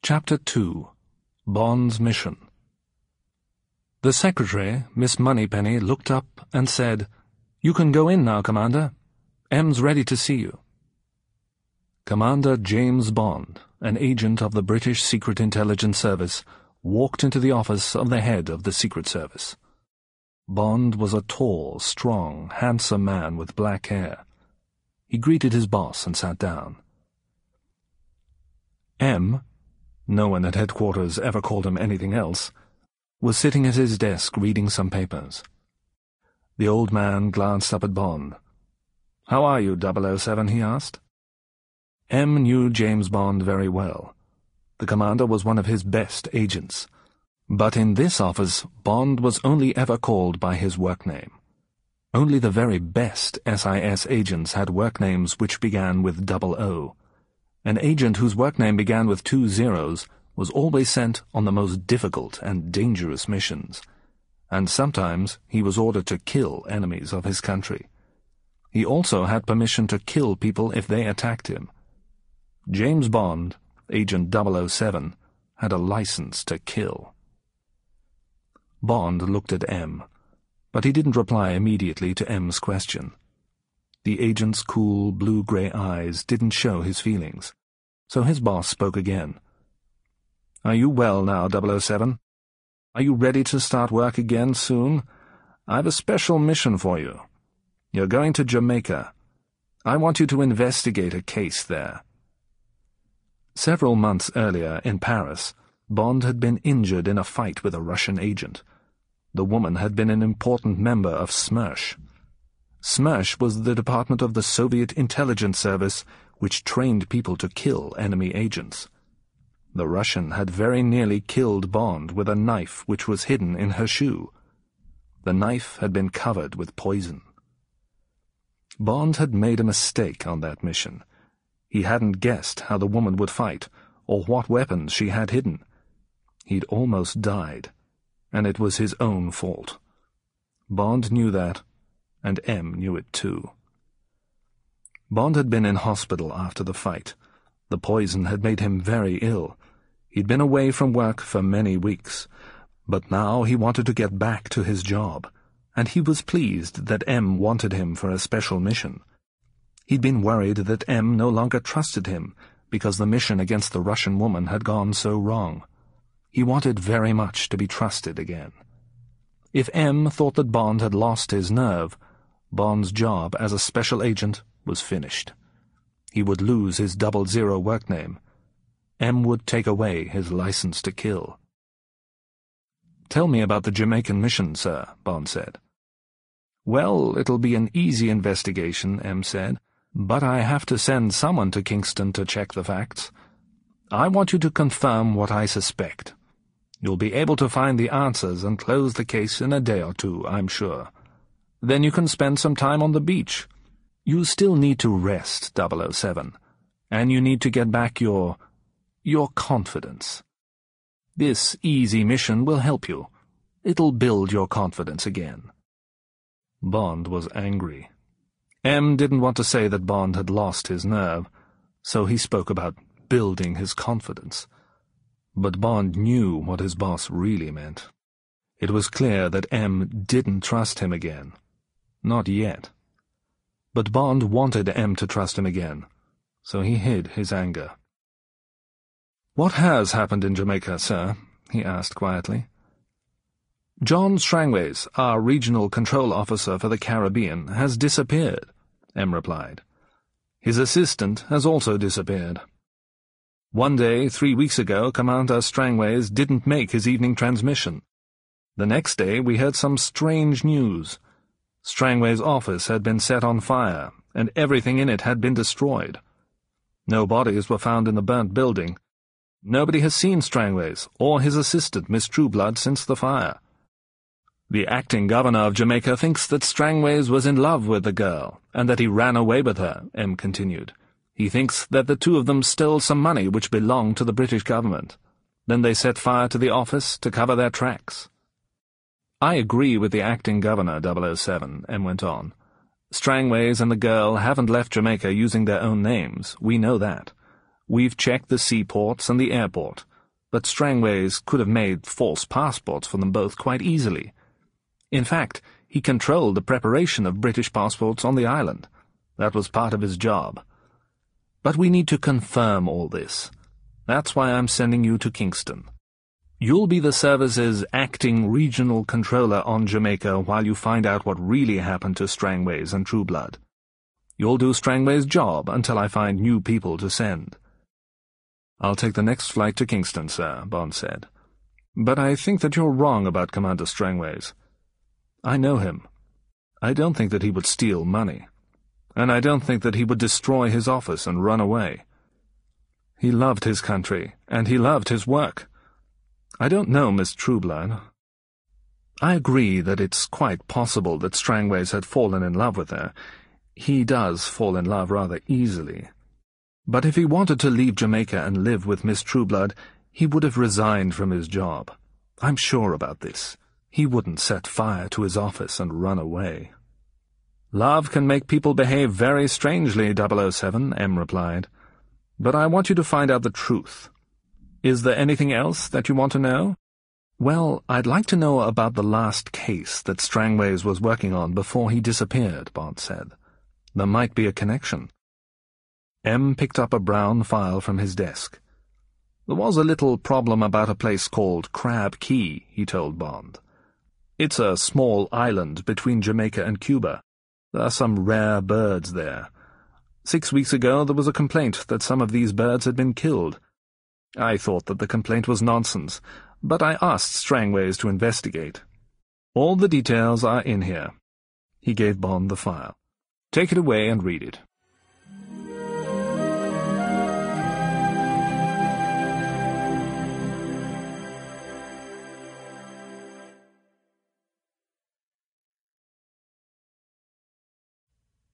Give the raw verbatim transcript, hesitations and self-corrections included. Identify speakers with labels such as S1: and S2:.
S1: Chapter two. Bond's Mission. The secretary, Miss Moneypenny, looked up and said, "You can go in now, Commander. M's ready to see you." Commander James Bond, an agent of the British Secret Intelligence Service, walked into the office of the head of the Secret Service. Bond was a tall, strong, handsome man with black hair. He greeted his boss and sat down. M, no one at headquarters ever called him anything else, was sitting at his desk reading some papers. The old man glanced up at Bond. "How are you, double oh seven?" he asked. M knew James Bond very well. The commander was one of his best agents. But in this office, Bond was only ever called by his work name. Only the very best S I S agents had work names which began with double O. An agent whose work name began with two zeros was always sent on the most difficult and dangerous missions, and sometimes he was ordered to kill enemies of his country. He also had permission to kill people if they attacked him. James Bond, Agent double oh seven, had a license to kill. Bond looked at M, but he didn't reply immediately to M's question. The agent's cool, blue-grey eyes didn't show his feelings, so his boss spoke again. "Are you well now, double oh seven? Are you ready to start work again soon? I've a special mission for you. You're going to Jamaica. I want you to investigate a case there." Several months earlier, in Paris, Bond had been injured in a fight with a Russian agent. The woman had been an important member of SMERSH. SMERSH was the department of the Soviet intelligence service which trained people to kill enemy agents. The Russian had very nearly killed Bond with a knife which was hidden in her shoe. The knife had been covered with poison. Bond had made a mistake on that mission. He hadn't guessed how the woman would fight, or what weapons she had hidden. He'd almost died, and it was his own fault. Bond knew that, and M knew it too. Bond had been in hospital after the fight. The poison had made him very ill. He'd been away from work for many weeks, but now he wanted to get back to his job, and he was pleased that M wanted him for a special mission. He'd been worried that M no longer trusted him, because the mission against the Russian woman had gone so wrong. He wanted very much to be trusted again. If M thought that Bond had lost his nerve, Bond's job as a special agent was finished. He would lose his double zero work name. M would take away his license to kill. "Tell me about the Jamaican mission, sir," Bond said. "Well, it'll be an easy investigation," M said, "but I have to send someone to Kingston to check the facts. I want you to confirm what I suspect. You'll be able to find the answers and close the case in a day or two, I'm sure. Then you can spend some time on the beach. You still need to rest, double oh seven, and you need to get back your... your confidence. This easy mission will help you. It'll build your confidence again." Bond was angry. M didn't want to say that Bond had lost his nerve, so he spoke about building his confidence. But Bond knew what his boss really meant. It was clear that M didn't trust him again. Not yet. But Bond wanted M to trust him again, so he hid his anger. "What has happened in Jamaica, sir?" he asked quietly. "John Strangways, our regional control officer for the Caribbean, has disappeared," M replied. "His assistant has also disappeared. One day, three weeks ago, Commander Strangways didn't make his evening transmission. The next day we heard some strange news. Strangways' office had been set on fire, and everything in it had been destroyed. No bodies were found in the burnt building. Nobody has seen Strangways or his assistant, Miss Trueblood, since the fire. The acting governor of Jamaica thinks that Strangways was in love with the girl, and that he ran away with her," M continued. "He thinks that the two of them stole some money which belonged to the British government. Then they set fire to the office to cover their tracks." "I agree with the acting governor, double oh seven, M went on. "Strangways and the girl haven't left Jamaica using their own names, we know that. We've checked the seaports and the airport. but Strangways could have made false passports for them both quite easily. In fact, he controlled the preparation of British passports on the island. That was part of his job. But we need to confirm all this. That's why I'm sending you to Kingston. You'll be the service's acting regional controller on Jamaica while you find out what really happened to Strangways and Trueblood. You'll do Strangway's job until I find new people to send. I'll take the next flight to Kingston, sir, Bond said. But I think that you're wrong about Commander Strangways. I know him. I don't think that he would steal money. And I don't think that he would destroy his office and run away. He loved his country, and he loved his work. I don't know Miss Trueblood. I agree that it's quite possible that Strangways had fallen in love with her. He does fall in love rather easily. But if he wanted to leave Jamaica and live with Miss Trueblood, he would have resigned from his job. I'm sure about this. He wouldn't set fire to his office and run away. Love can make people behave very strangely, double oh seven, M replied. But I want you to find out the truth. Is there anything else that you want to know? Well, I'd like to know about the last case that Strangways was working on before he disappeared, Bond said. There might be a connection. M picked up a brown file from his desk. There was a little problem about a place called Crab Key, he told Bond. It's a small island between Jamaica and Cuba. There are some rare birds there. Six weeks ago there was a complaint that some of these birds had been killed. I thought that the complaint was nonsense, but I asked Strangways to investigate. All the details are in here. He gave Bond the file. Take it away and read it.